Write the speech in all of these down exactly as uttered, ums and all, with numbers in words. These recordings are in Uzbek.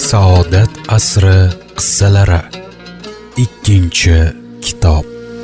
Saodat asri qissalari. Ikkinchi kitob.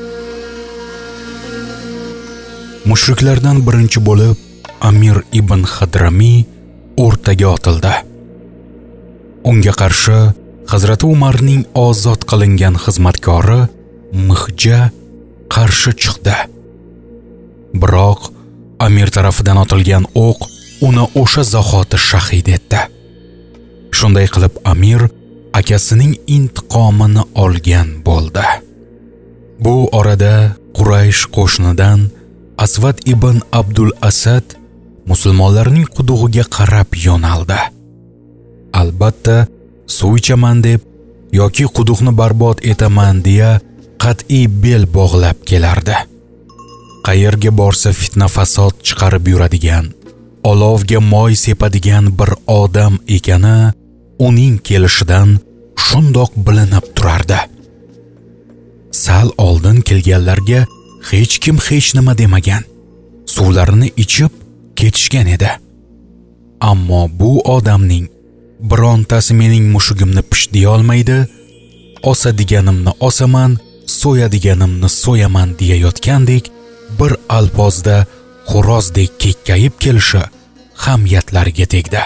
Mushriklardan birinchi bo'lib Amir ibn Hadramiy o'rtaga otildi. Unga qarshi Hazrat Umarning ozod qilingan xizmatkori Mihja qarshi chiqdi. Biroq Amir tarafidan otilgan o'q uni o'sha zahoti shahid etdi. Shunday qilib Amir akasining intiqomini olgan bo'ldi. Bu orada Quraysh qo'shnidan Asvad ibn Abdul Asad musulmonlarning qudug'iga qarab yo'naldi. Albatta, suv ichaman deb yoki quduqni barbod etaman deya qat'iy bel bog'lab kelardi. Qayerga borsa fitna fasod chiqarib yuradigan, olovga moy sepadigan bir odam ekani uning kelishidan shundoq bilinib turardi. Sal oldin kelganlarga hech kim hech nima demagan, suvlarini ichib ketishgan edi. Ammo bu odamning birontasi mening mushugimni pishdiy olmaydi, osadiganimni osaman, so'yadiganimni so'yaman deyayotgandek bir alpozda xo'rozdek kekkayib kelishi hamiyatlariga tegdi.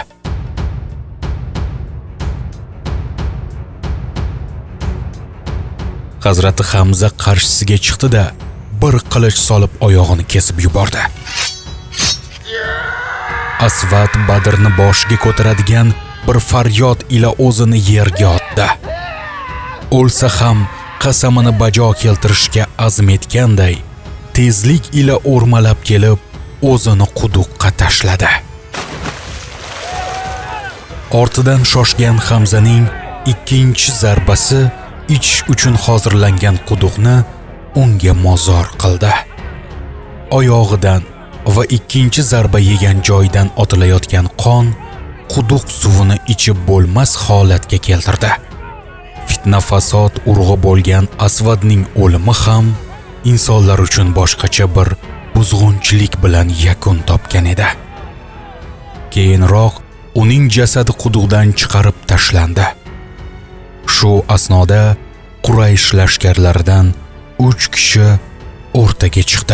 Hazrati Hamza qarshisiga chiqdi-da, bir qilich solib oyog'ini kesib yubordi. Asvad Badrni boshiga ko'taradigan bir faryod ila o'zini yerga otdi. O'lsa ham qasamini bajo keltirishga azm etganday, tezlik ila o'rmalab kelib, o'zini quduqqa tashladi. Ortidan shoshgan Hamzaning ikkinchi zarbasi ichish uchun hozirlangan quduqni unga mozor qildi. Oyog'idan va ikkinchi zarba yegan joydan otilayotgan qon quduq suvini ichib bo'lmas holatga keltirdi. Fitna fasod urug'i bo'lgan Asvadning o'limi ham insonlar uchun boshqacha bir buzg'unchilik bilan yakun topgan edi. Keyinroq uning jasadi quduqdan chiqarib tashlandi. Shu asnoda Quraysh lashkarlaridan uch kishi o'rtaga chiqdi.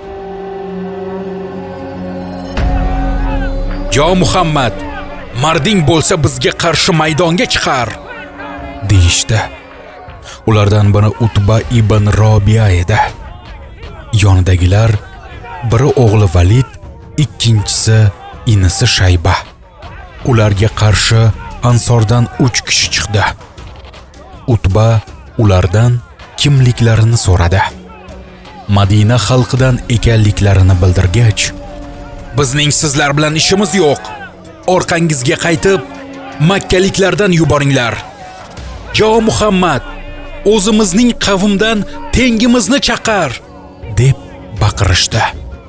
"Yo Muhammad, marding bo'lsa bizga qarshi maydonga chiqar", deyishdi. Ulardan biri Utba ibn Robiya edi. Yonidagilar biri o'g'li Valid, ikkinchisi inisi Shayba. Ularga qarshi Ansordan uch kishi chiqdi. Utba ulardan kimliklarini so'radi. Madina xalqidan ekanliklarini bildirgach, "Bizning sizlar bilan ishimiz yo'q. Orqangizga qaytib, makkaliklardan yuboringlar. Yo Muhammad, o'zimizning qavmdan tengimizni chaqar", deb baqirishdi.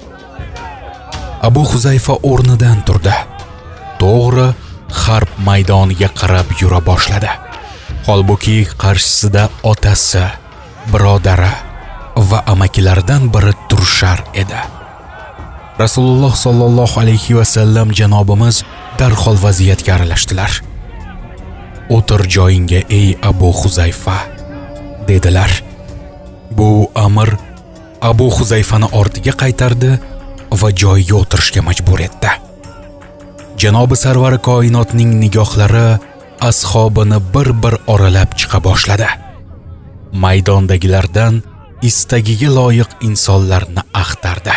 Abu Huzayfa o'rnidan turdi. To'g'ri, harb maydoniga qarab yura boshladi. Holbuki qarshisida otasi, birodari va amakilaridan biri turishar edi. Rasululloh sollallohu alayhi va sallam janobimiz darhol vaziyatga aralashdilar. "O'tir joyingga ey Abu Huzayfa", dedilar. Bu amr Abu Huzayfani ortiga qaytardi va joyiga o'tirishga majbur etdi. Janobi sarvari koinotning nigohlari ashobini bir-bir oralab chiqa boshladi. Maydondagilardan istagiga loyiq insonlarni axtardi.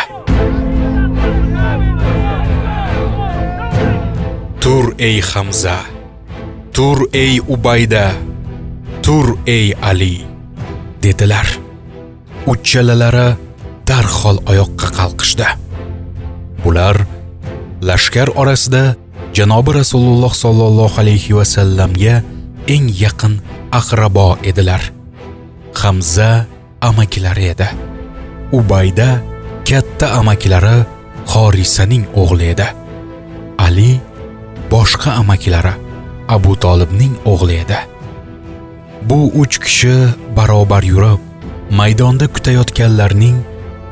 "Tur ey Hamza, tur ey Ubayda, tur ey Ali", dedilar. Uchalalari darhol oyoqqa qalqishdi. Bular lashkar orasida Janobi Rasululloh sollallohu alayhi va sallamga eng yaqin aqrabo edilar. Hamza amakilari edi. Ubayda katta amakilari Xorisaning o'g'li edi. Ali boshqa amakilari Abu Talibning o'g'li edi. Bu uch kishi barobar yurib, maydonda kutayotganlarning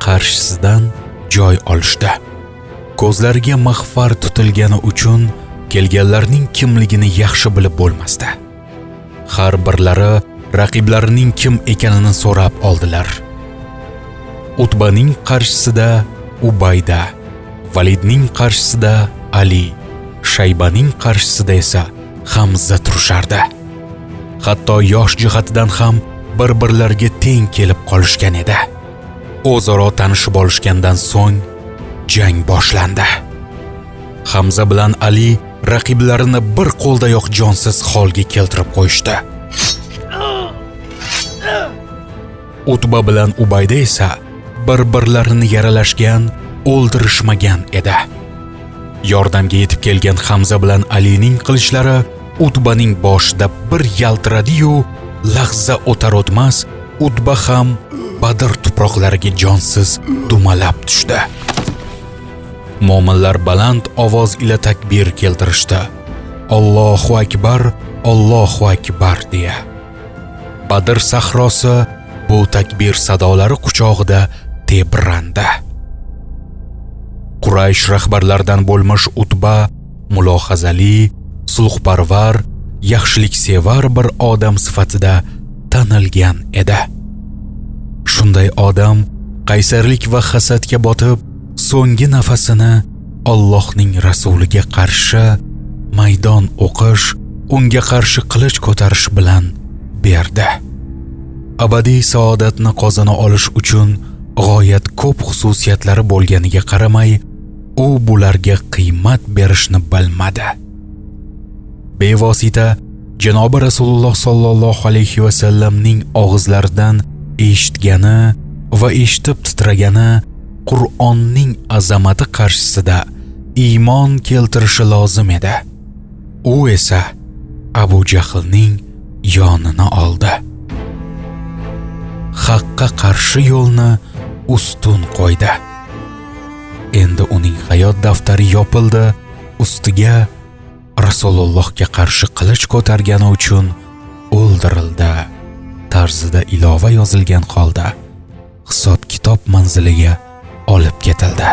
qarshisidan joy olishdi. Ko'zlariga maxfar tutilgani uchun kelganlarning kimligini yaxshi bilib bo'lmasdi. Har birlari raqiblarining kim ekanini so'rab oldilar. Utbaning qarshisida Ubayda, Validning qarshisida Ali, Shaybaning qarshisida esa Hamza turishardi. Hatto yosh jihatidan ham bir-birlariga teng kelib qolishgan edi. O'zaro tanishib olishgandan so'ng jang boshlandi. Hamza bilan Ali raqiblarini bir qo'ldayoq jonsiz holga keltirib qo'yishdi. Utba bilan Ubayda esa bir-birlarini yaralashgan, o'ldirishmagan edi. Yordamga yetib kelgan Hamza bilan Alining qilichlari Utbaning boshida bir yaltiradi-yu, lahza o'tar o'tmas Utba ham Badr tuproqlariga jonsiz dumalab tushdi. Mo'minlar baland ovoz ila takbir keltirishdi. Allohu akbar, Allohu akbar deya. Badr sahrosi bu takbir sadolari quchog'ida tebrandi. Quraysh rahbarlaridan bo'lmish Utba mulohazali, sulhparvar, yaxshiliksevar bir odam sifatida tanilgan edi. Shunday odam qaysarlik va hasadga botib, so'nggi nafasini Allohning rasuliga qarshi maydon o'qish, unga qarshi qilich ko'tarish bilan berdi. Abadiy saodatni qozona olish uchun g'oyat ko'p xususiyatlari bo'lganiga qaramay, u bularga qiymat berishni bilmadi. Bevosita Janobi Rasululloh sollallohu alayhi va sallamning og'izlaridan eshitgani va eshitib titragani Qur'onning azamati qarshisida iymon keltirishi lozim edi. U esa Abu Jahlning yonini oldi. Haqqa qarshi yo'lni ustun qo'ydi. Endi uning hayot daftari yopildi, ustiga Rasulullohga qarshi qilich ko'targani uchun o'ldirildi tarzida ilova yozilgan holda hisob-kitob manziliga olib ketildi.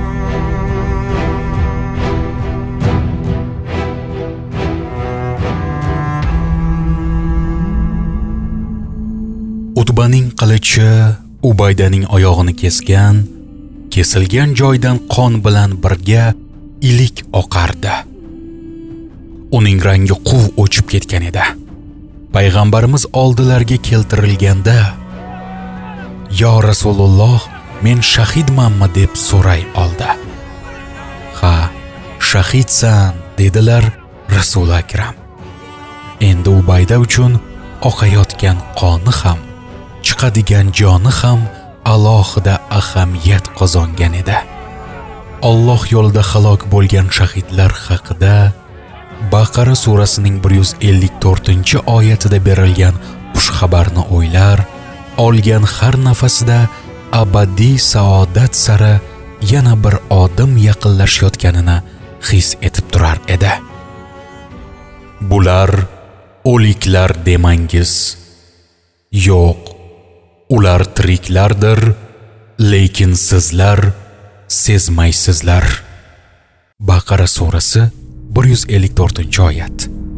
Utbaning qilichi Ubaydaning oyog'ini kesgan, kesilgan joydan qon bilan birga ilik oqardi. Uning rangi quv o'chib ketgan edi. Payg'ambarimiz oldilariga keltirilganda, "Ya Rasululloh, men shahidmanmi?" deb so'ray oldi. "Ha, shahidsan", dedilar Rasul akram. Endi Ubayda uchun oqayotgan qoni ham, chiqadigan joni ham alohida ahamiyat qozongan edi. Alloh yo'lida halok bo'lgan shahidlar haqida Baqara surasining bir yuz ellik to'rtinchi oyatida berilgan xush xabarni o'ylar, olgan har nafasida abadiy saodat sari yana bir odim yaqinlashayotganini his etib turar edi. Bular o'liklar demangiz. Yo'q, ular tiriklardir, lekin sizlar sezmaysizlar. Baqara surasi bir yuz ellik to'rtinchi oyat.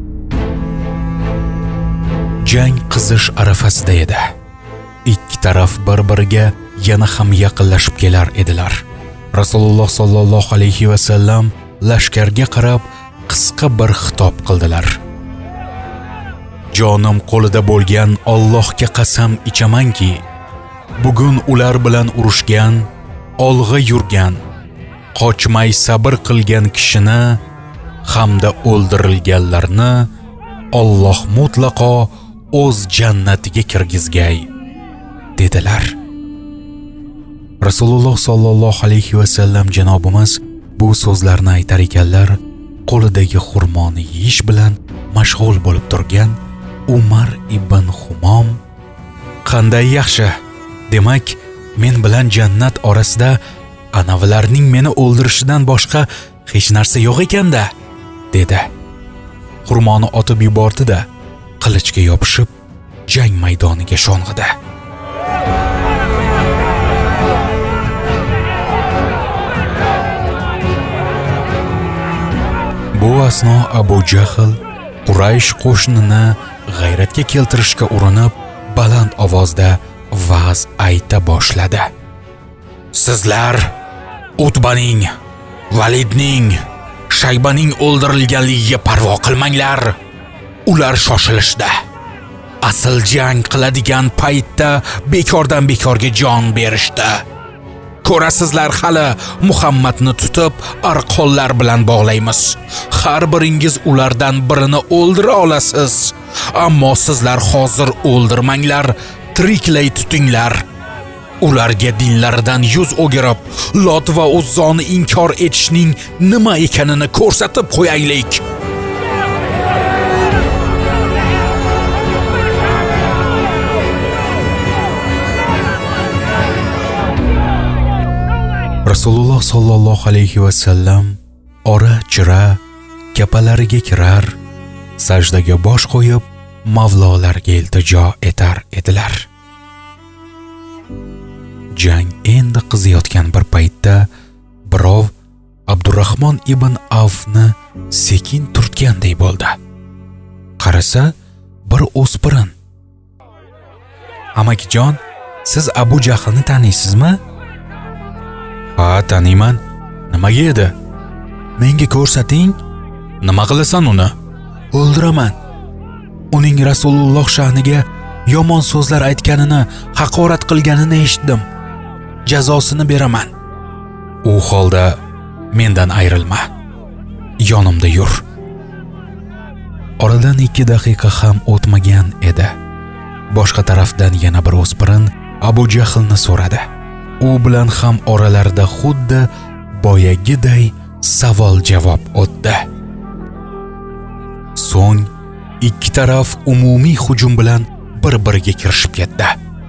Jang qizish arafasida edi. Ikki taraf bir-biriga yana ham yaqinlashib kelar edilar. Rasululloh sollallohu alayhi va sallam lashkarga qarab qisqa bir xitob qildilar. Jonim qo'lida bo'lgan Allohga qasam ichamanki, bugun ular bilan urushgan, olg'a yurgan, qochmay sabr qilgan kishini hamda o'ldirilganlarni Alloh mutlaqo o'z jannatiga kirgizgay, dedilar. Rasululloh sollallohu alayhi va sallam janobimiz bu so'zlarni aytar ekanlar, qo'lidagi xurmoni yeyish bilan mashg'ul bo'lib turgan Umar ibn Humom, "Qanday yaxshi, demak men bilan jannat orasida anavilarning meni o'ldirishidan boshqa hech narsa yo'q ekanda", dedi. Xurmoni otib yubordi-da, qilichga yopishib jang maydoniga sho'ng'idi. Bu asno Abu Jahl Quraysh qo'shnini g'ayratga keltirishga urinib, baland ovozda va'z ayta boshladi. Sizlar Utbaning, Validning, Shaybaning o'ldirilganligiga parvo qilmanglar. Ular shoshilishda. Asl jang qiladigan paytda bekordan bekorga jon berishdi. Ko'rasizlar, hali Muhammadni tutib arqonlar bilan bog'laymiz. Har biringiz ulardan birini o'ldira olasiz. Ammo sizlar hozir o'ldirmanglar, tiriklay tutinglar. Ularga dinlaridan yuz o'girib, Lot va Uzzoni inkor etishning nima ekanini ko'rsatib qo'yaylik. Rasululloh sallallohu alayhi va sallam ora-chira kapalariga kirar, sajdaga bosh qo'yib, Mavlolarga iltijo etar edilar. Jang endi qiziyotgan bir paytda birov Abdurrahmon ibn Avfni sekin turtganday bo'ldi. Qarasa, bir o'spirin. Amakijon, siz Abu Jahlni taniysizmi? Ha, taniyman. Nimaga edi? Menga ko'rsating. Nima qilasan uni? O'ldiraman. Uning Rasululloh sha'niga yomon so'zlar aytganini, haqorat qilganini eshitdim. Jazosini beraman. U holda mendan ayrilma. Yonimda yur. Oradan ikki daqiqa ham o'tmagan edi. Boshqa tarafdan yana bir o'spirin Abu Jahlni so'radi. U bilan ham oralarida xuddi boyagiday savol-javob o'tdi. So'ng ikki taraf umumiy hujum bilan bir-biriga kirishib ketdi.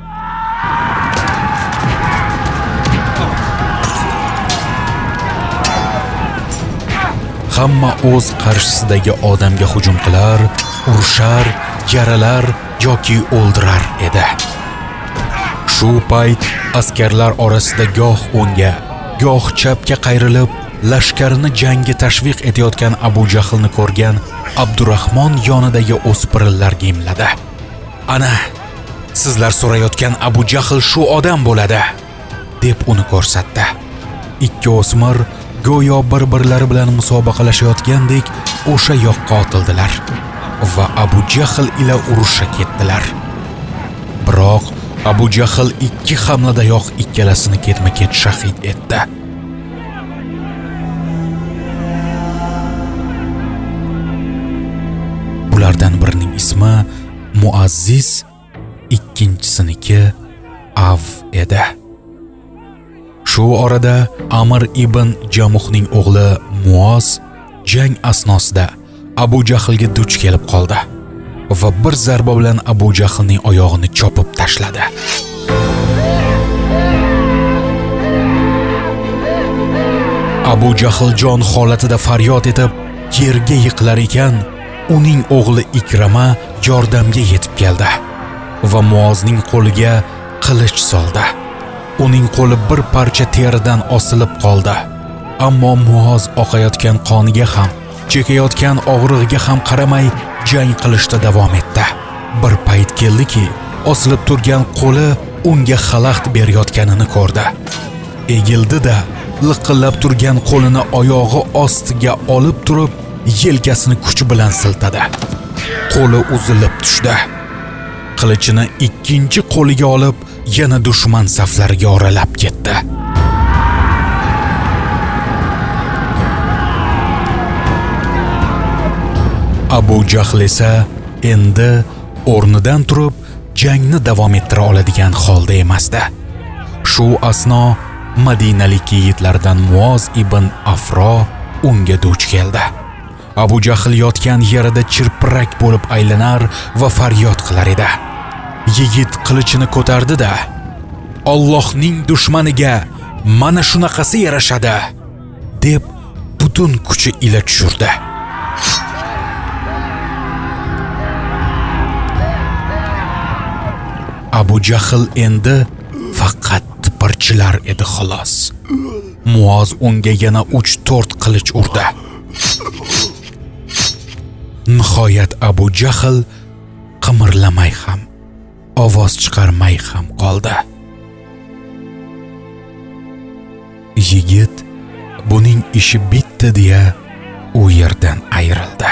Hamma o'z qarshisidagi odamga hujum qilar, urushar, yaralar yoki o'ldirar edi. Shu payt askarlar orasida goh o'ngga, goh chapga qayrilib, lashkarini jangga tashviq etayotgan Abu Jahlni ko'rgan Abdurrahmon yonidagi o'spirinlarga imladi. Ana, sizlar so'rayotgan Abu Jahl shu odam bo'ladi, deb uni ko'rsatdi. Ikki o'smir go'yo bir-birlari bilan musobaqalashayotgandek o'sha yoqqa otildilar va Abu Jahl ila urusha ketdilar. Biroq Abu Jahl ikki hamladayoq ikkalasini ketma-ket shahid etdi. Bulardan birining ismi Muazziz, ikkinchisiniki Av edi. Shu orada Amr ibn Jamuhning o'g'li Muoz jang asnosida Abu Jahlga duch kelib qoldi va bir zarba bilan Abu Jahlning oyog'ini chopib tashladi. Abu Jahl jon holatida faryod etib yerga yiqilar ekan, uning o'g'li Ikrama yordamga yetib keldi va Muozning qo'liga qilich soldi. Uning qo'li bir parcha teridan osilib qoldi. Ammo Muoz oqayotgan qoniga ham, chekayotgan og'rig'iga ham qaramay jang qilishda davom etdi. Bir payt keldiki, osilib turgan qo'li unga xalaqt berayotganini ko'rdi. Egildi-da, liqillab turgan qo'lini oyog'i ostiga olib turib, yelkasini kuch bilan siltadi. Qo'li uzilib tushdi. Qilichini ikkinchi qo'liga olib, yana dushman saflariga oralab ketdi. Abu Jahl esa endi o'rnidan turib jangni davom ettira oladigan holda emasdi. Shu asno Madinalik yigitlardan Muoz ibn Afro unga duch keldi. Abu Jahl yotgan yerida chirpirak bo'lib aylanar va faryod qilar edi. Yigit qilichini ko'tardi-da, Allohning dushmaniga mana shunaqasi yarashadi, deb butun kuchi ila tushirdi. Abu Jahl endi faqat tipirchilar edi xolos. Muoz unga yana uch to'rt qilich urdi. Nihoyat Abu Jahl qimirlamay ham, ovoz chiqarmay ham qoldi. Yigit buning ishi bitdi deya u yerdan ayrildi.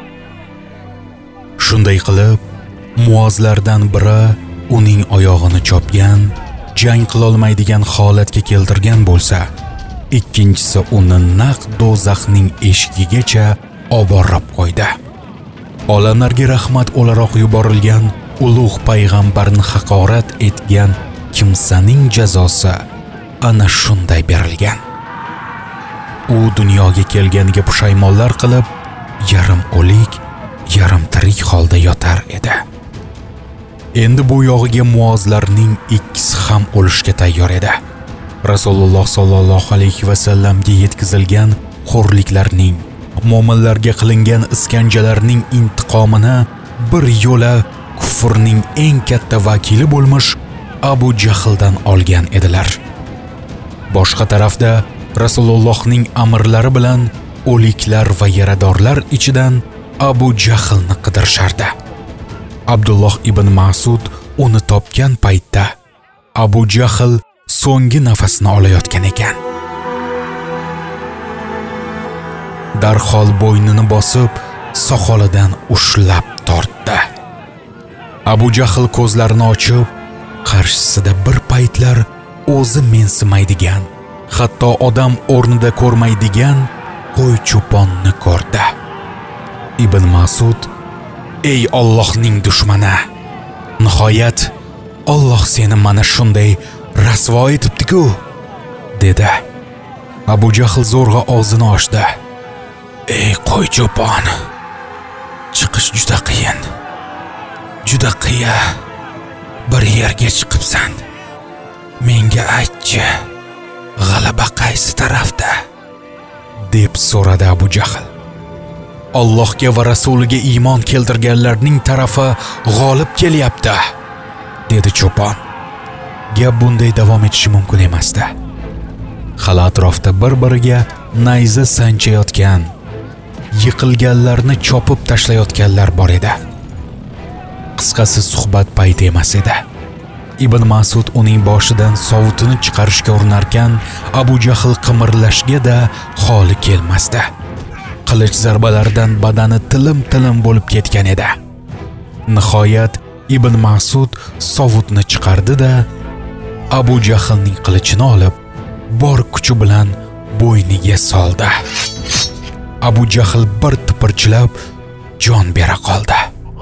Shunday qilib, muozlardan biri uning oyog'ini chopgan, jang qila olmaydigan holatga keltirgan bo'lsa, ikkinchisi uni naq do'zaxning eshigigacha oborib qo'ydi. Olamlarga rahmat o'laroq yuborilgan ulug' payg'ambarni haqorat etgan kimsaning jazosi ana shunday berilgan. U dunyoga kelganiga pushaymonlar qilib, yarim o'lik, yarim tirik holda yotar edi. Endi bu yog'iga muozlarning ikkisi ham o'lishga tayyor edi. Rasululloh sollallohu alayhi va sallamga yetkazilgan xo'rliklarning, mo'minlarga qilingan iskanjalarning intiqomini bir yo'la kufrning eng katta vakili bo'lmish Abu Jahldan olgan edilar. Boshqa tarafda Rasulullohning amrlari bilan o'liklar va yaradorlar ichidan Abu Jahlni qidirishardi. Abdulloh ibn Mas'ud uni topgan paytda Abu Jahl so'nggi nafasini olayotgan ekan. Darhol bo'ynini bosib, soqolidan ushlab tortdi. Abu Jahl ko'zlarini ochib, qarshisida bir paytlar o'zi mensimaydigan, hatto odam o'rnida ko'rmaydigan qo'y cho'ponni ko'rdi. Ibn Mas'ud: "Ey Allohning dushmani, nihoyat Alloh seni mana shunday rasvo etibdi-ku", dedi. Abu Jahl zo'rg'a og'zini ochdi. "Ey qo'y cho'pon, chiqish juda qiyin. Juda qiya bir yerga chiqibsan. Menga aytchi, g'alaba qaysi tarafda?" deb so'radi Abu Jahl. "Allohga va rasuliga iymon keltirganlarning tarafi g'olib kelyapti", dedi cho'pon. Gap bunday davom etishi mumkin emasdi. Hali atrofda bir-biriga nayza sanchayotgan, yiqilganlarni chopib tashlayotganlar bor edi. Qisqasi suhbat payti emas edi. Ibn Mas'ud uning boshidan sovutini chiqarishga urinarkan, Abu Jahl qimirlashga da holi kelmasdi. Qilich zarbalaridan badani tilim-tilim bo'lib ketgan edi. Nihoyat Ibn Mas'ud sovutni chiqardi-da, Abu Jahlning qilichini olib, bor kuchi bilan bo'yniga soldi. Abu Jahl bir tipirchilab jon bera qoldi.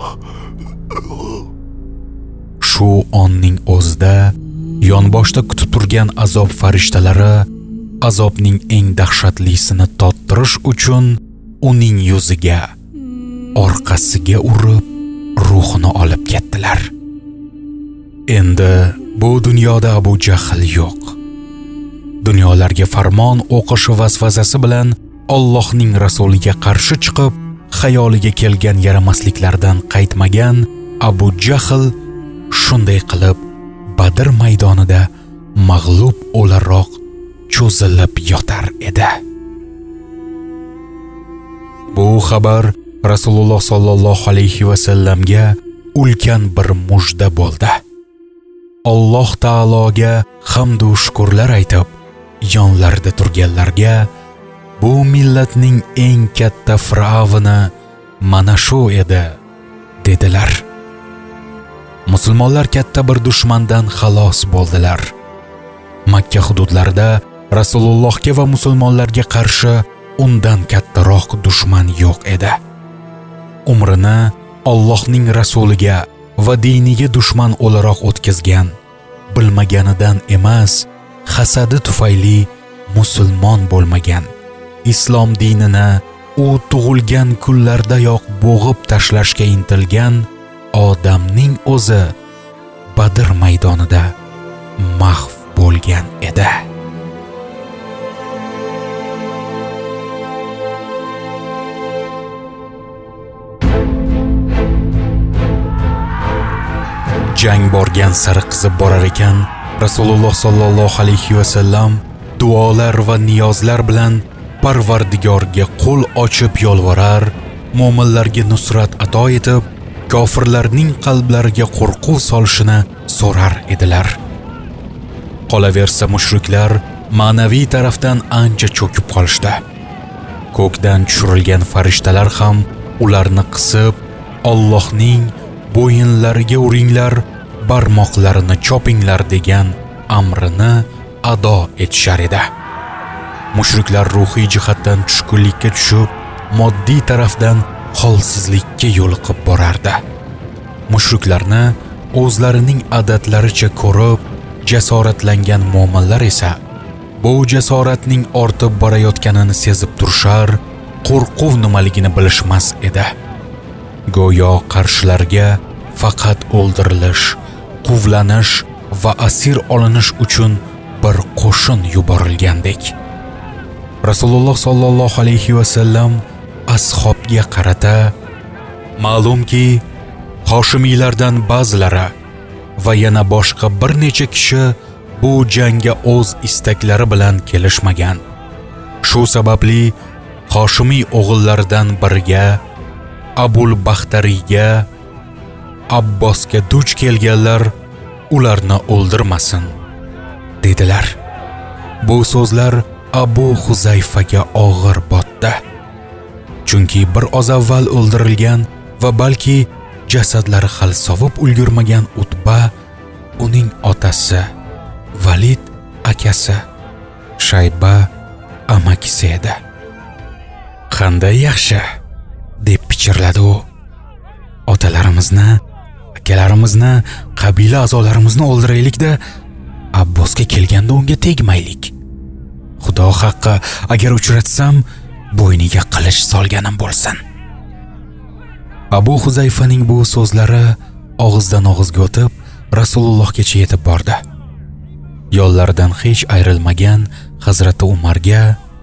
Shu onning o'zida yonboshda kutib turgan azob farishtalari azobning eng dahshatlisini tottirish uchun uning yuziga, orqasiga urib ruhini olib ketdilar. Endi bu dunyoda Abu Jahl yo'q. Dunyolarga farmon o'qish vasvasasi bilan Allohning rasuliga qarshi chiqib, xayoliga kelgan yaramasliklardan qaytmagan Abu Jahl shunday qilib Badr maydonida mag'lub o'laroq cho'zilib yotar edi. Bu xabar Rasululloh sollallohu alayhi va sallamga ulkan bir mujda bo'ldi. Alloh taologa hamd va shukrlar aytib, yonlarida turganlarga bu millatning eng katta firavni mana shu edi, dedilar. Musulmonlar katta bir dushmandan xalos bo'ldilar. Makka hududlarida Rasulullohga va musulmonlarga qarshi undan kattaroq dushman yo'q edi. Umrini Allohning rasuliga va diniga dushman o'laroq o'tkazgan, bilmaganidan emas, hasadi tufayli musulmon bo'lmagan, islom dinini u tug'ilgan kunlardayoq bo'g'ib tashlashga intilgan odamning o'zi Badr maydonida mahv bo'lgan edi. Jang borgan sari qizib borar ekan, Rasululloh sollallohu alayhi va sallam duolar va niyozlar bilan Parvardigorga qo'l ochib yolvorar, mo'minlarga nusrat ato etib, kofirlarning qalblariga qo'rquv solishini so'rar edilar. Qolaversa mushriklar ma'naviy tarafdan ancha cho'kib qolishdi. Ko'kdan tushirilgan farishtalar ham ularni qisib, Allohning bo'yinlariga uringlar, barmoqlarini chopinglar degan amrini ado etishar edi. Mushriklar ruhiy jihatdan tushkunlikka tushib, moddiy tarafdan holsizlikka yo'liqib borardi. Mushriklarni o'zlarining odatlaricha ko'rib, jasoratlangan mo'minlar esa bu jasoratning ortib borayotganini sezib turishar, qo'rquv nimaligini bilishmas edi. Go'yo qarshilariga faqat o'ldirilish, quvlanish va asir olinish uchun bir qo'shin yuborilgandek. Rasululloh sollallohu alayhi va sallam ashobga qarata, ma'lumki, Hoshimiylardan ba'zilari va yana boshqa bir necha kishi bu jangga o'z istaklari bilan kelishmagan. Shu sababli Hoshimiy o'g'illaridan biriga, Abul Baxtariyga, Abbosga duch kelganlar ularni o'ldirmasin dedilar. Bu so'zlar Abu Huzayfaga og'ir botdi. Chunki bir oz avval o'ldirilgan va balki jasadlari hali sovib ulgurmagan Utba uning otasi, Valid akasi, Shayba amakisi edi. Qanday yaxshi deb pichirladi u. Otalarimizni, akalarimizni, qabila a'zolarimizni o'ldiraylik-da, Abbosga kelganda unga tegmaylik. Xudo haqqi, agar uchratsam, bo'yniga qilich solganim bo'lsin. Abu Huzayfaning bu so'zlari og'izdan og'izga o'tib, Rasulullohgacha yetib bordi. Yo'llaridan hech ayrilmagan Hazrati Umarga: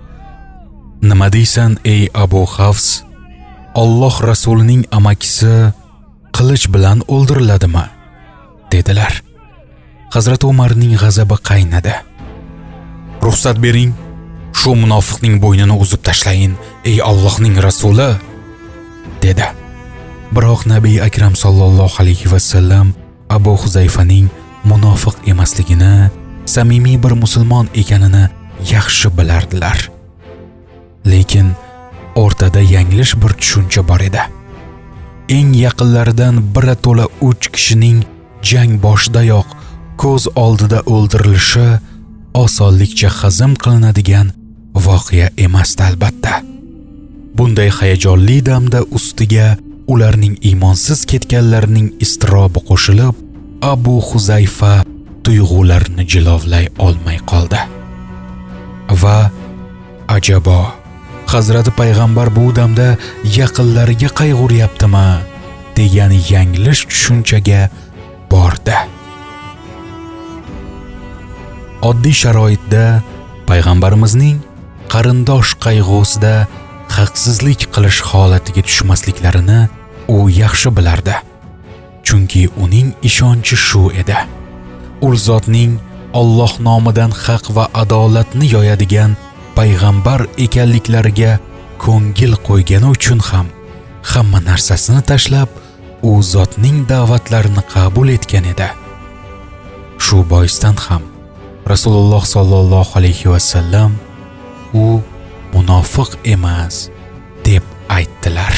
"Nima deysan ey Abu Hafs? Alloh Rasulining amakisi qilich bilan o'ldiriladimi?" dedilar. Hazrati Umarning g'azabi qaynadi. "Ruxsat bering, shu munofiqning bo'ynini uzib tashlayin, ey Allohning rasuli", dedi. Biroq Nabiy Akram sallallohu alayhi va sallam Abu Huzayfaning munofiq emasligini, samimiy bir musulmon ekanini yaxshi bilardilar. Lekin o'rtada yanglish bir tushuncha bor edi. Eng yaqinlaridan biri to'la uch kishining jang boshidayoq ko'z oldida o'ldirilishi osonlikcha hazm qilinadigan voqea emas albatta. Bunday hayajonli damda ustiga ularning iymonsiz ketganlarining iztirobi qo'shilib, Abu Huzayfa tuyg'ularini jilovlay olmay qoldi. Va ajabo, Hazrati payg'ambar bu damda yaqinlariga qayg'uryaptimi degan yanglish tushunchaga bordi. Oddiy sharoitda payg'ambarimizning qarindosh qayg'usida haqsizlik qilish holatiga tushmasliklarini u yaxshi bilardi. Chunki uning ishonchi shu edi. U zotning Alloh nomidan haq va adolatni yoyadigan payg'ambar ekanliklariga ko'ngil qo'ygani uchun ham hamma narsasini tashlab u zotning da'vatlarini qabul etgan edi. Shu boisdan ham Rasululloh sallallohu alayhi va sallam u munofiq emas deb aytdilar.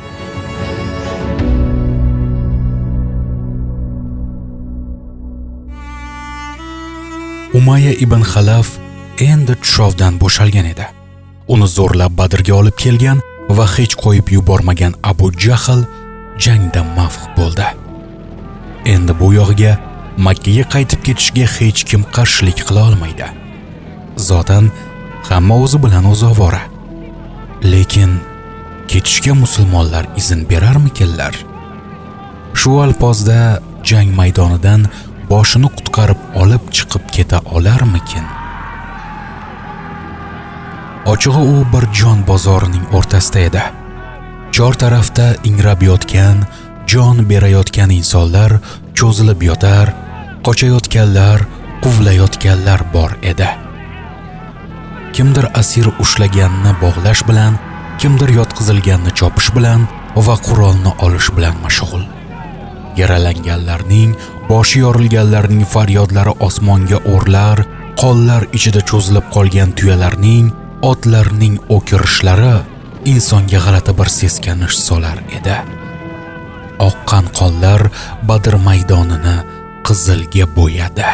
Umayya ibn Xalaf endi tushovdan bo'shalgan edi. Uni zo'rlab Badrga olib kelgan va hech qo'yib yubormagan Abu Jahl jangda mafq bo'ldi. Endi bu yog'iga Makkaga qaytib ketishga hech kim qarshilik qila olmaydi. Zotan hamma o'zi bilan o'zovora. Lekin ketishga musulmonlar izn berarmikinlar? Shu alpozda jang maydonidan boshini qutqarib olib chiqib keta olarmikin? Ochig'i u bir jon bozorining o'rtasida edi. Chor tarafda ingrab yotgan, jon berayotgan insonlar cho'zilib yotar, qochayotganlar, quvlayotganlar bor edi. Kimdir asir ushlaganini bog'lash bilan, kimdir yotqizilganni chopish bilan va qurolni olish bilan mashg'ul. Yaralanganlarning, boshi yorilganlarning faryodlari osmonga o'rlar, qonlar ichida cho'zilib qolgan tuyalarning, otlarning o'kirishlari insonga g'alati bir seskanish solar edi. Oqqan qonlar Badr maydonini qizilga bo'yadi.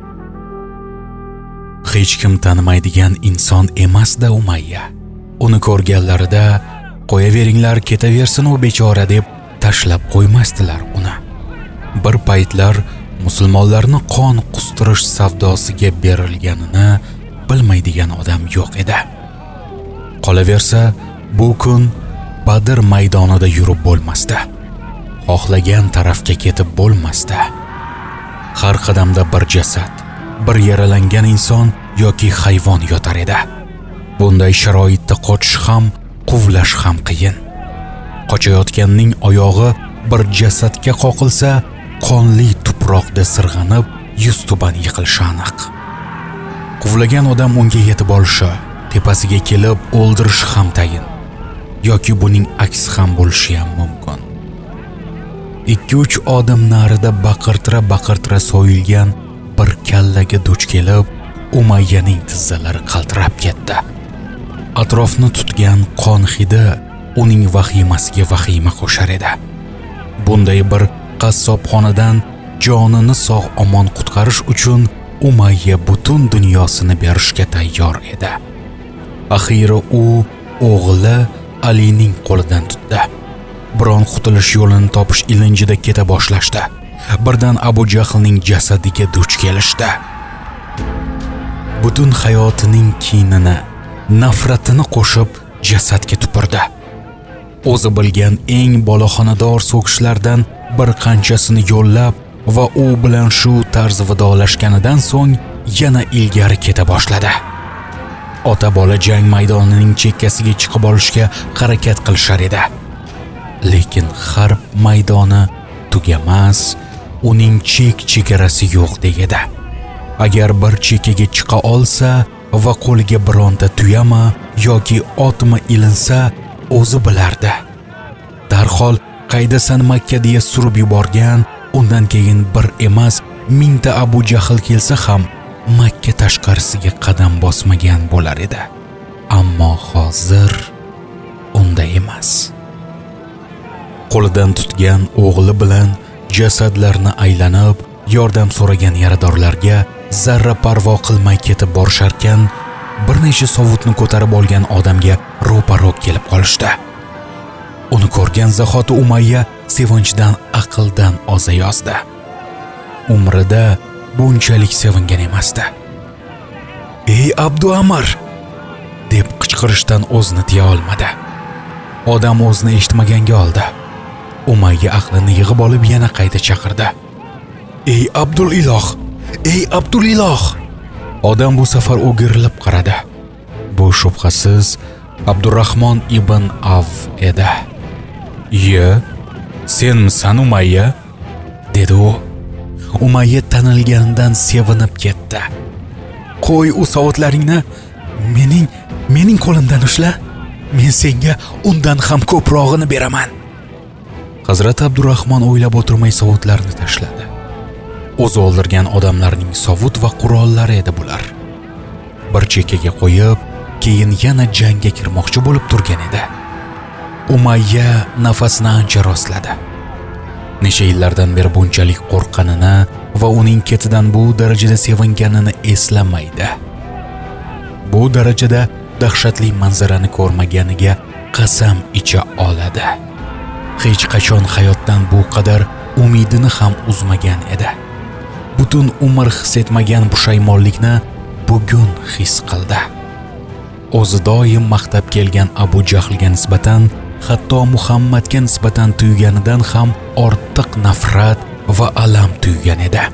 Hech kim tanimaydigan inson emas-da Umayya. Uni ko'rganlarida qo'yaveringlar, ketaversin u bechora deb tashlab qo'ymasdilar uni. Bir paytlar musulmonlarni qon qustirish savdosiga berilganini bilmaydigan odam yo'q edi. Qolaversa, bu kun Badr maydonida yurib bo'lmasdi. Xohlagan tarafga ketib bo'lmasdi. Har qadamda bir jasad, bir yaralangan inson yoki hayvon yotar edi. Bunday sharoitda qochish ham, quvlash ham qiyin. Qochayotganning oyog'i bir jasadga qoqilsa, qonli tuproqda sirg'anib, yuztuban yiqilishi aniq. Quvlagan odam unga yetib olishi, tepasiga kelib o'ldirishi ham tayin. Yoki buning aksi ham bo'lishi ham mumkin. ikki uch odim narida baqirtira-baqirtira so'yilgan bir kallaga duch kelib, Umayyaning tizzalari qaltirab ketdi. Atrofni tutgan qon hidi uning vahimasiga vahima qo'shar edi. Bunday bir qassobxonadan jonini sog' omon qutqarish uchun Umayya butun dunyosini berishga tayyor edi. Axiri u o'g'li Alining qo'lidan tutdi. Biron qutulish yo'lini topish ilinjida keta boshlashdi. Birdan Abu Jahlning jasadiga duch kelishdi. Butun hayotining kinini, nafratini qo'shib jasadga tupurdi. O'zi bilgan eng boloxonador so'kishlardan bir qanchasini yo'llab va u bilan shu tarz vidolashganidan so'ng yana ilgari keta boshladi. Ota-bola jang maydonining chekkasiga chiqib olishga harakat qilishar edi. Lekin harb maydoni tugamas, uning chek-chegarasi yo'q degadi. Agar bir chekkaga chiqa olsa va qo'liga bironta tuyama yoki otmi ilinsa, o'zi bilardi. Darhol qaydasan Makka deya surib yuborgan, undan keyin bir emas, mingta Abu Jahl kelsa ham Makka tashqarisiga qadam bosmagan bo'lar edi. Ammo hozir unda emas. Qo'lidan tutgan o'g'li bilan jasadlarni aylanib, yordam so'ragan yaradorlarga zarra parvo qilmay ketib borisharkan, bir necha sovutni ko'tarib olgan odamga ro'paro kelib qolishdi. Uni ko'rgan zahoti Umayya sevinchdan aqldan ozayozdi. Umrida bunchalik sevingan emasdi. "Ey Abdu Amr!" deb qichqirishdan o'zini tiya olmadi. Odam o'zini eshitmaganga oldi. Umayya aqlini yig'ib olib yana qayta chaqirdi. "Ey Abdul Iloh! Ey Abdul Iloh!" Odam bu safar o'girilib qaradi. Bu shubhasiz Abdurrahmon ibn Av edi. "Ye, senmisan Umayya?" dedi u. Umayya tanilganidan sevinib ketdi. "Qo'y u savutlaringni, mening mening qo'limdan ushla. Men senga undan ham ko'prog'ini beraman." Hazrat Abdurrahmon o'ylab o'tirmay savutlarni tashladi. O'zi o'ldirgan odamlarning savut va qurollari edi bular. Bir chekkaga qo'yib, keyin yana jangga kirmoqchi bo'lib turgan edi. Umayya nafasini ancha rostladi. Necha yillardan beri bunchalik qo'rqqanini va uning ketidan bu darajada sevinganini eslamaydi. Bu darajada dahshatli manzarani ko'rmaganiga qasam icha oladi. Hech qachon hayotdan bu qadar umidini ham uzmagan edi. Butun umr his etmagan pushaymonlikni bugun his qildi. O'zi doim maqtab kelgan Abu Jahlga nisbatan, hatto Muhammadga nisbatan tuyganidan ham ortiq nafrat va alam tuygan edi.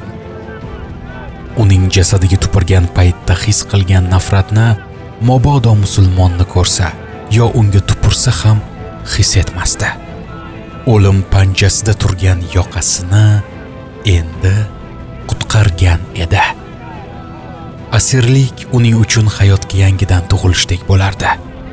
Uning jasadiga tupurgan paytda his qilgan nafratni mabodo musulmonni ko'rsa yo unga tupursa ham his etmasdi. O'lim panjasida turgan yoqasini endi qutqargan edi. Asirlik uning uchun hayotga yangidan tug'ilishdek bo'lardi.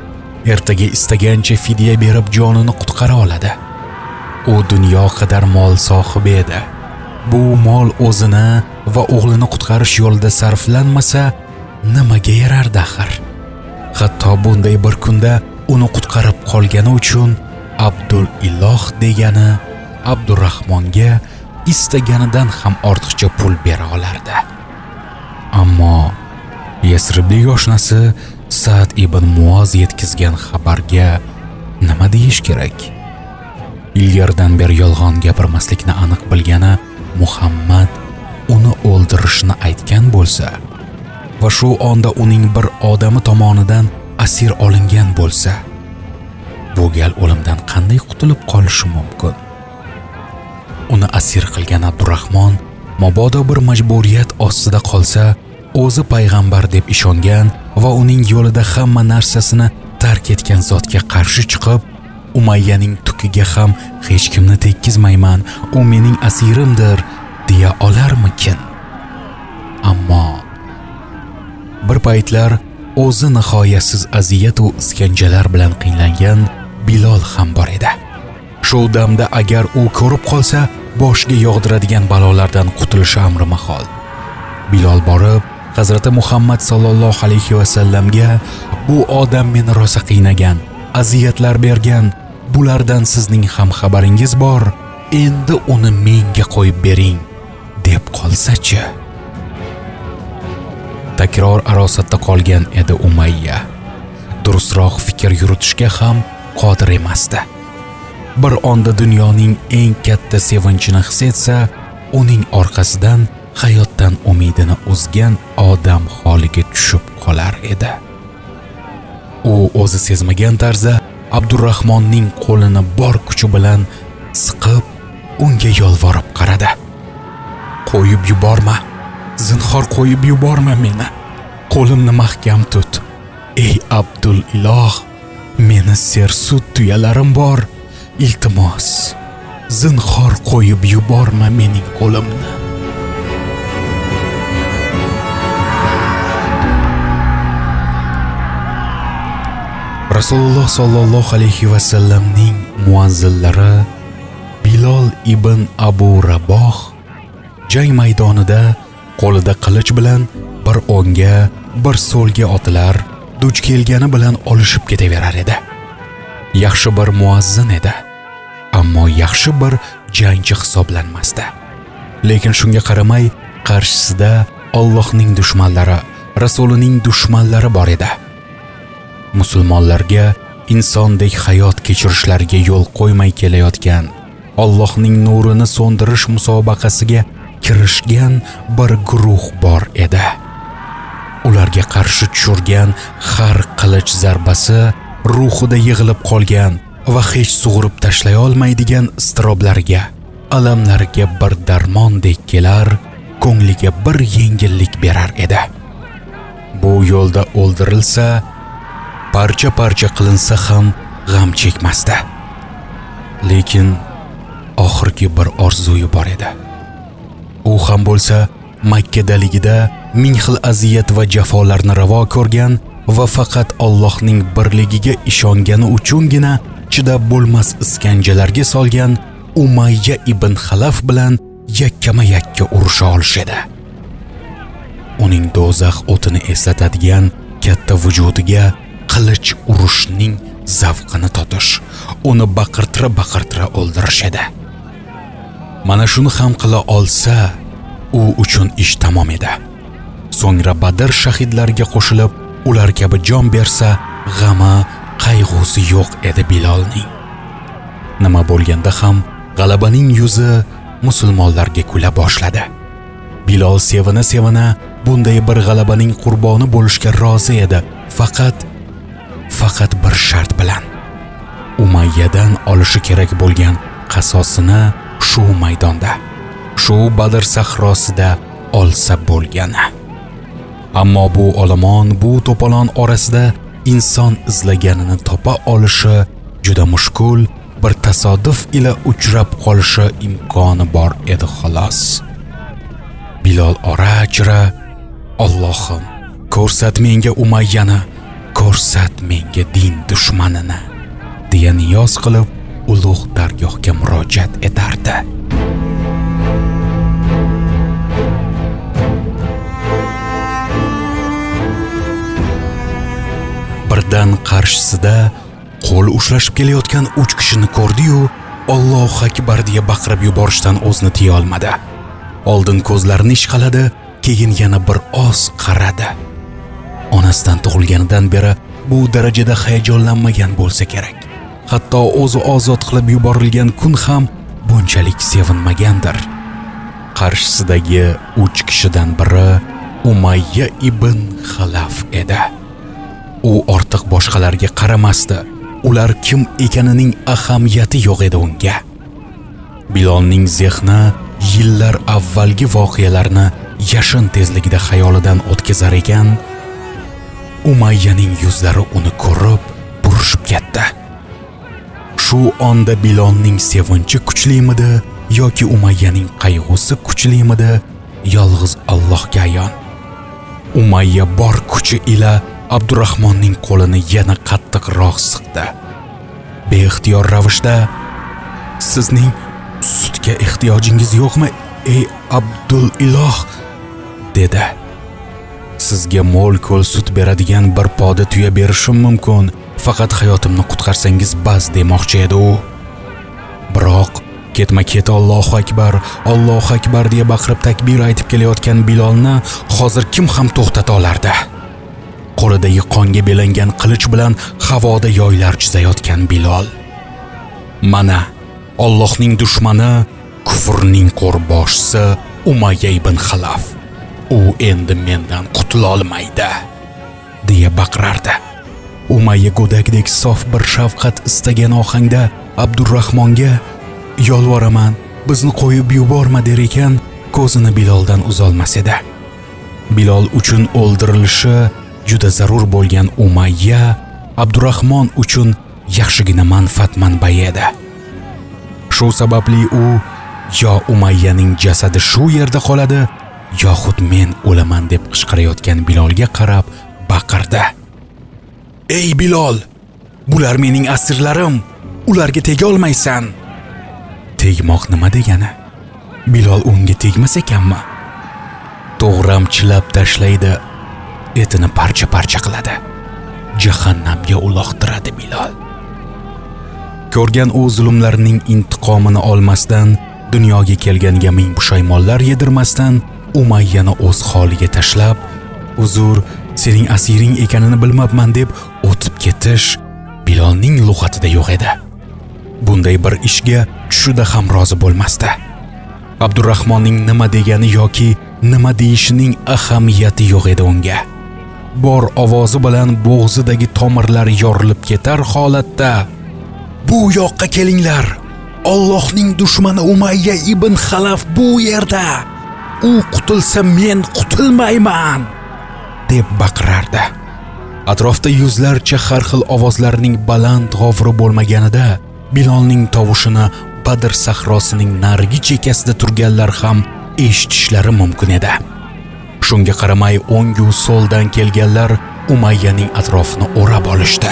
ertaga istagancha fidya berib jonini qutqara oladi. U dunyo qadar mol sohibi edi. Bu mol o'zini va o'g'lini qutqarish yo'lida sarflanmasa, nimaga yarardi axir? Hatto bunday bir kunda uni qutqarib qolgani uchun Abdul Iloh degani Abdurrahmonga istaganidan ham ortiqcha pul bera olardi. Ammo Yasriblik oshnasi Sa'd ibn Muoz yetkazgan xabarga nima deyish kerak? Ilgaridan beri yolg'on gapirmaslikni aniq bilgani Muhammad uni o'ldirishni aytgan bo'lsa va shu onda uning bir odami tomonidan asir olingan bo'lsa, bu gal o'limdan qanday qutulib qolishi mumkin? Uni asir qilgan Abdurrahmon mabodo bir majburiyat ostida qolsa, o'zi payg'ambar deb ishongan va uning yo'lida hamma narsasini tark etgan zotga qarshi chiqib, Umayyaning tukiga ham hech kimni tekkizmayman, u mening asirimdir deya olarmikin? Ammo bir paytlar o'zi nihoyasiz aziyat va iskanjalar bilan qiynalgan Bilol ham bor edi. Shu damda agar u ko'rib qolsa, boshiga yog'diradigan balolardan qutulishi amri mahol. Bilol borib Hazrati Muhammad sallallohu alayhi va sallamga, bu odam meni rosa qiynagan, aziyatlar bergan, bulardan sizning ham xabaringiz bor, endi uni menga qo'yib bering deb qolsa-chi? Takror arosatda qolgan edi Umayya. Durustroq fikr yuritishga ham qodir emasdi. Bir onda dunyoning eng katta sevinchini his etsa, uning orqasidan hayotdan umidini uzgan odam holiga tushib qolar edi. U o'zi sezmagan tarzda Abdurrahmonning qo'lini bor kuchi bilan siqib, unga yolvorib qaradi. Qo'yib yuborma, zinhor qo'yib yuborma meni. Qo'limni mahkam tut. Ey Abdul Iloh, meni sersut tuyalarim bor. Iltimos, zinhor qo'yib yuborma mening qo'limni. Rasululloh sallallohu alayhi va sallamning muazzillari Bilol ibn Abu Raboh jang maydonida qo'lida qilich bilan bir o'ngga, bir so'lga otilar, duch kelgani bilan olishib ketaverar edi. Yaxshi bir muazzin edi, ammo yaxshi bir jangchi hisoblanmasdi. Lekin shunga qaramay, qarshisida Allohning dushmanlari, Rasulining dushmanlari bor edi. Musulmonlarga insondek hayot kechirishlariga yo'l qo'ymay kelayotgan, Allohning nurini so'ndirish musobaqasiga kirishgan bir guruh bor edi. Ularga qarshi tushirgan har qilich zarbasi ruhida yig'ilib qolgan va hech sug'urib tashlay olmaydigan iztiroblarga, alamlarga bir darmondek kelar, ko'ngliga bir yengillik berar edi. Bu yo'lda o'ldirilsa, parcha-parcha qilinsa ham g'am chekmasdi. Lekin oxirgi bir orzuyi bor edi. U ham bo'lsa Makkadaligida ming xil aziyat va jafolarni ravo ko'rgan va faqat Allohning birligiga ishongani uchungina chidab bo'lmas iskanjalarga solgan Umayya ibn Xalaf bilan yakkama-yakka urusha olishadi. Uning do'zax o'tini eslatadigan katta vujudiga qilich urushning zavqini totish, uni baqirtira-baqirtira o'ldirishadi. Mana shuni ham qila olsa, u uchun ish tamom edi. So'ngra Badr shahidlariga qo'shilib, ular kabi jon bersa, g'ami, qayg'usi yo'q edi Bilolning. Nima bo'lganda ham g'alabaning yuzi musulmonlarga kula boshladi. Bilol sevina-sevina bunday bir g'alabaning qurboni bo'lishga rozi edi, faqat faqat bir shart bilan. Umayyadan olishi kerak bo'lgan qasosini shu maydonda, shu Badr sahrosida olsa bo'lgani. Ammo bu olomon, bu to'polon orasida inson izlaganini topa olishi juda mushkul, bir tasodif ila uchrab qolishi imkoni bor edi xolos. Bilol ora-chira, Allohim, ko'rsat menga Umayyani, ko'rsat menga din dushmanini deya niyoz qilib ulug' dargohga murojaat etardi. Birdan qarshisida qo'l ushlashib kelayotgan uch kishini ko'rdi-yu, Allohu akbar deya baqirib yuborishdan o'zini tiya olmadi. Oldin ko'zlarini ishqaladi, keyin yana bir oz qaradi. Onasidan tug'ilganidan beri bu darajada hayajonlanmagan bo'lsa kerak. Hatto o'zi ozod qilib yuborilgan kun ham bunchalik sevinmagandir. Qarshisidagi uch kishidan biri Umayya ibn Xalaf edi. U ortiq boshqalarga qaramasdi. Ular kim ekanining ahamiyati yo'q edi unga. Bilolning zehni yillar avvalgi voqealarni yashin tezligida xayolidan o'tkazar ekan, Umayyaning yuzlari uni ko'rib burishib ketdi. Shu onda Bilolning sevinchi kuchlimidi yoki Umayyaning qayg'usi kuchlimidi, yolg'iz Allohga ayon. Umayya bor kuchi ila Abdurahmonning qo'lini yana qattiqroq siqdi. Beixtiyor ravishda, "Sizning sutga ehtiyojingiz yo'qmi, ey Abdul Iloh?" dedi. "Sizga mo'l-ko'l sut beradigan bir poda tuya berishim mumkin, faqat hayotimni qutqarsangiz bas" demoqchi edi u. Biroq ketma-ket Allohu akbar, Allohu akbar deya baqirib takbir aytib kelayotgan Bilolni hozir kim ham to'xtata olardi? Qo'lidagi qonga belangan qilich bilan havoda yoylar chizayotgan Bilol. Mana Allohning dushmani, kufrning qo'rboshisi Umayya ibn Xalaf. U endi mendan qutula olmaydi deya baqirardi. Umayya go'dakdek sof bir shafqat istagan ohangda Abdurahmonga "Yolvoraman, bizni qo'yib yuborma" der ekan, ko'zini Biloldan uzolmas edi. Bilol uchun o'ldirilishi juda zarur bo'lgan Umayya Abdurahmon uchun yaxshigina manfaat manbai edi. Shu sababli u yo Umayyaning jasadi shu yerda qoladi, yoxud men o'laman deb qichqirayotgan Bilolga qarab baqirdi. "Ey Bilol, bular mening asirlarim, ularga tega olmaysan." Tegmoq nima degani? Bilol unga tegmas ekanmi? To'g'ramchilab tashlaydi, etini parcha-parcha qiladi. Jahannamga uloqtiradi Bilol. Ko'rgan u zulmlarning intiqomini olmasdan, dunyoga kelganiga ming pushaymonlar yedirmasdan, Umayyani o'z holiga tashlab, "Uzr, sening asiring ekanini bilmabman" deb o'tib ketish Bilolning lug'atida yo'q edi. Bunday bir ishga tushida ham rozi bo'lmasdi. Abdurahmonning nima degani yoki nima deyishining ahamiyati yo'q edi unga. Bor ovozi bilan bo'g'zidagi tomirlari yorilib ketar holatda, "Bu yoqqa kelinglar. Allohning dushmani Umayya ibn Xalaf bu yerda. U qutulsa men qutulmayman" deb baqirardi. Atrofda yuzlarcha har xil ovozlarning baland g'ovuri bo'lmaganida, Bilolning tovushini Badr sahrosining narigi chekkasida turganlar ham eshitishlari mumkin edi. Shunga qaramay o'ng va so'ldan kelganlar Umayyaning atrofini o'rab olishdi.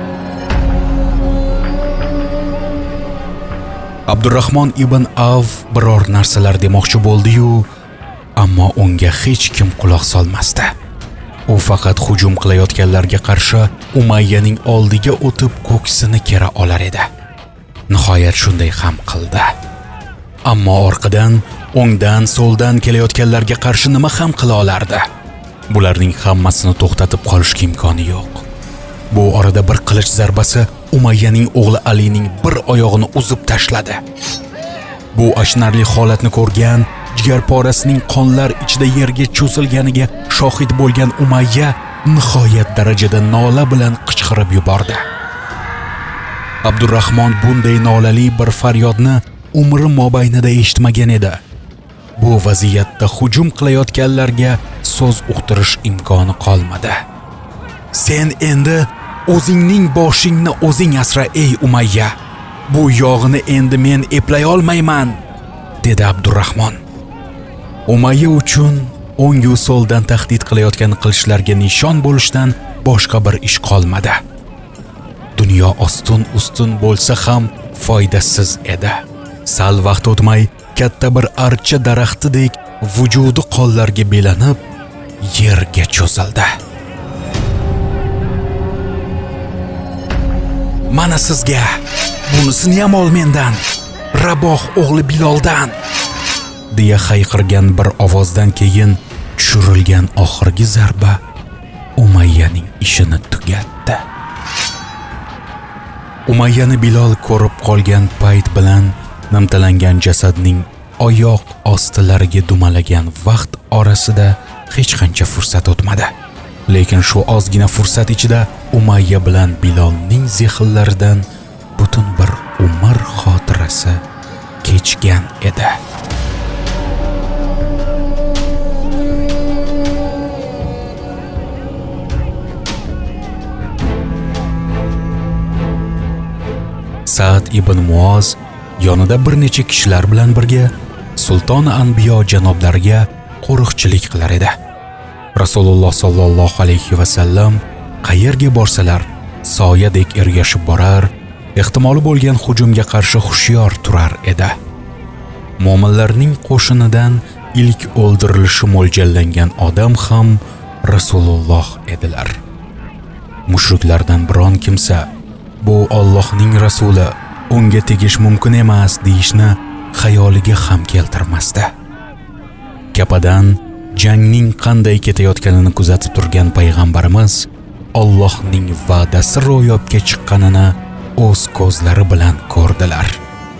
Abdurahmon ibn Avf biror narsalar demoqchi bo'ldi-yu, ammo unga hech kim quloq solmasdi. U faqat hujum qilayotganlarga qarshi Umayyaning oldiga o'tib ko'ksini kera olar edi. Nihoyat shunday ham qildi. Ammo orqadan, o'ngdan, so'ldan kelayotganlarga qarshi nima ham qila olardi? Bularning hammasini to'xtatib qolishga imkoni yo'q. Bu orada bir qilich zarbasi Umayyaning o'g'li Alining bir oyog'ini uzib tashladi. Bu achinarli holatni ko'rgan, jigarporasining qonlar ichida yerga cho'zilganiga shohid bo'lgan Umayya nihoyat darajada nola bilan qichqirib yubordi. Abdurahmon bunday nolali bir faryodni umri mobaynida eshitmagan edi. Bu vaziyatda hujum qilayotganlarga so'z uqtirish imkoni qolmadi. "Sen endi o'zingning boshingni o'zing asra ey Umayya. Bu yog'ini endi men eplay olmayman", dedi Abdurahmon. Umayya uchun o'ngu so'ldan tahdid qilayotgan qilichlarga nishon bo'lishdan boshqa bir ish qolmadi. Dunyo ostun ustun bo'lsa ham foydasiz edi. Sal vaqt o'tmay katta bir archa daraxtidek vujudi qonlarga belanib yerga cho'zildi. Mana sizga, bunisini ham ol mendan, Raboh o'g'li Biloldan, deya hayqirgan bir ovozdan keyin tushirilgan oxirgi zarba Umayyaning ishini tugatdi. Umayyani Bilol ko'rib qolgan payt bilan nimtalangan jasadning oyoq ostilariga dumalagan vaqt orasida hech qancha fursat o'tmadi. Lekin shu ozgina fursat ichida Umayya bilan Bilolning zehnlaridan butun bir umr xotirasi kechgan edi. Sa'd ibn Muoz yonida bir necha kishilar bilan birga Sulton Anbiyo janoblariga qo'riqchilik qilar edi. Rasululloh sallallohu alayhi va sallam qayerga borsalar soyadek ergashib borar, ehtimoli bo'lgan hujumga qarshi hushyor turar edi. Mo'minlarning qo'shinidan ilk o'ldirilishi mo'ljallangan odam ham Rasululloh edilar. Mushriklardan biron kimsa bu Allohning rasuli, unga tegish mumkin emas deyishni xayoliga ham keltirmasdi. Kapadan jangning qanday ketayotganini kuzatib turgan payg'ambarimiz Allohning va'dasi ro'yobga chiqqanini o'z ko'zlari bilan ko'rdilar.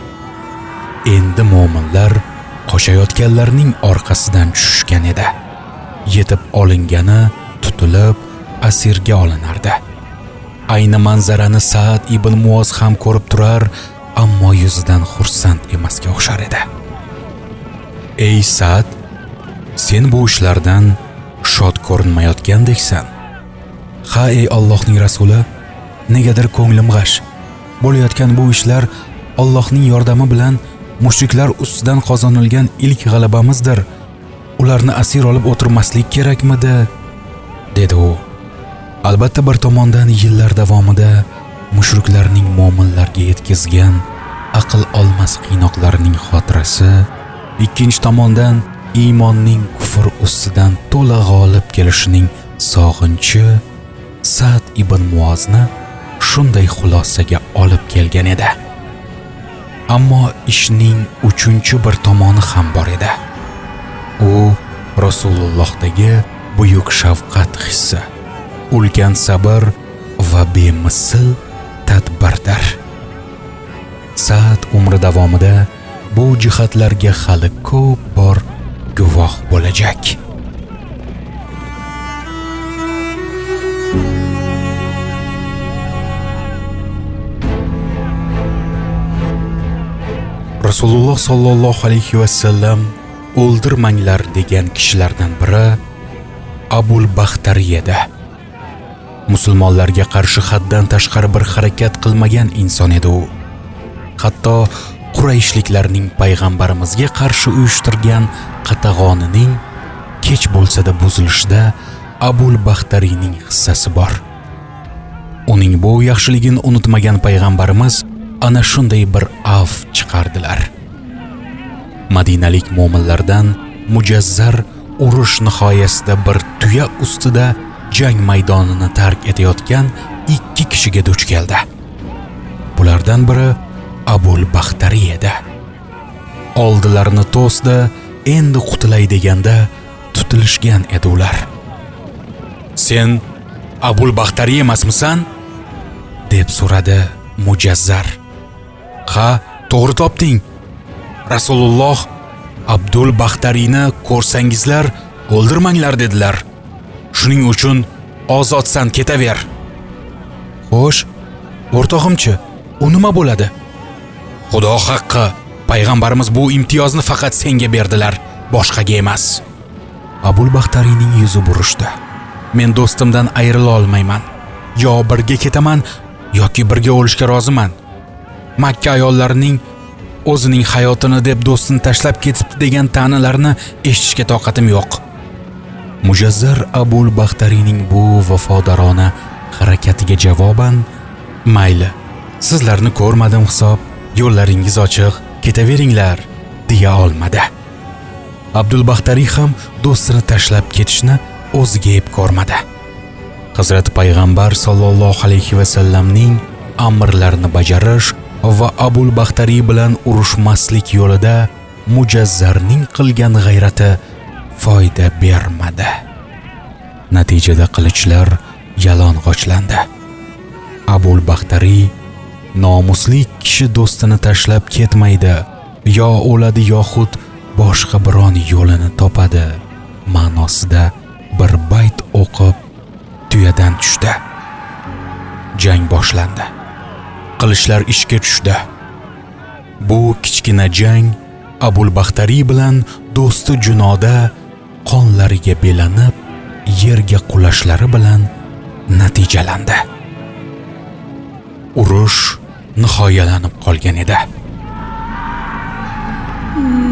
Endi mo'minlar qochayotganlarning orqasidan tushishgan edi. Yetib olingani tutilib asirga olinardi. Ayni manzarani Sa'd ibn Muoz ham ko'rib turar, ammo yuzidan xursand emasga o'xshar edi. Ey Sa'd, sen bu ishlardan shod ko'rinmayotgandeksan. Ha, ey Allohning rasuli, negadir ko'nglim g'ash. Bo'layotgan bu ishlar Allohning yordami bilan mushriklar ustidan qozonilgan ilk g'alabamizdir. Ularni asir olib o'tirmaslik kerakmidi? dedi u. Albatta bir tomondan yillar davomida mushriklarning mo'minlarga yetkazgan aql olmas qiynoqlarining xotirasi, ikkinchi tomondan iymonning kufr ustidan to'la g'olib kelishining sog'inchi Sa'd ibn Muozni shunday xulosaga olib kelgan edi. Ammo ishning uchinchi bir tomoni ham bor edi. U Rasulullohdagi buyuk shafqat hissi, ulkan sabr va bemisl tadbirdir. Sa'd umri davomida bu jihatlarga hali ko'p bor guvoh bo'lajak. Rasululloh sallallohu alayhi va sallam o'ldirmanglar degan kishilardan biri Abul Baxtari edi. Musulmonlarga qarshi haddan tashqari bir harakat qilmagan inson edi u. Hatto Qurayshliklarning payg'ambarimizga qarshi uyushtirgan qatag'onining kech bo'lsa-da buzilishida Abul Baxtarining hissasi bor. Uning bu yaxshiligini unutmagan payg'ambarimiz ana shunday bir af chiqardilar. Madinalik mo'minlardan mujazzar urush nihoyasida bir tuya ustida jang maydonini tark etayotgan ikki kishiga duch keldi. Bulardan biri Abul Baxtari edi. Oldilarini to'sdi, endi qutulay deganda tutilishgan edi ular. "Sen Abul Baxtari emasmisan?" deb so'radi mujazzar. "Ha, to'g'ri topding. Rasululloh Abdul Baxtarini ko'rsangizlar o'ldirmanglar dedilar. Shuning uchun ozodsan, ketaver." "Xo'sh, o'rtog'imchi, u nima bo'ladi?" "Xudo haqqi, payg'ambarimiz bu imtiyozni faqat senga berdilar, boshqaga emas." Abul Baxtarining yuzi burishdi. "Men do'stimdan ayrila olmayman. Yo birga ketaman, yoki birga o'lishga roziman. Makka ayollarining o'zining hayotini deb do'stini tashlab ketibdi degan ta'nalarni eshitishga toqatim yo'q. Mujazzar Abul Baxtariyning bu vafodorona harakatiga javoban, mayli, sizlarni ko'rmadim hisob, yo'llaringiz ochiq, ketaveringlar, deya olmadi. Abdul Baxtariy ham do'stini tashlab ketishni o'ziga ep ko'rmadi. Hazrat Payg'ambar sollallohu alayhi va sallamning amrlarini bajarish va Abul Baxtariy bilan urushmaslik yo'lida Mujazzarning qilgan g'ayrati foyda bermadi. Natijada qilichlar yalang'ochlandi. Abul Baxtariy nomusli kishi do'stini tashlab ketmaydi, yo o'ladi yoxud boshqa biron yo'lini topadi ma'nosida bir bayt o'qib tuyadan tushdi. Jang boshlandi. Qilichlar ishga tushdi. Bu kichkina jang Abul Baxtariy bilan do'sti Junoda qonlariga belanib, yerga qulashlari bilan natijalandi. Urush nihoyalanib qolgan edi.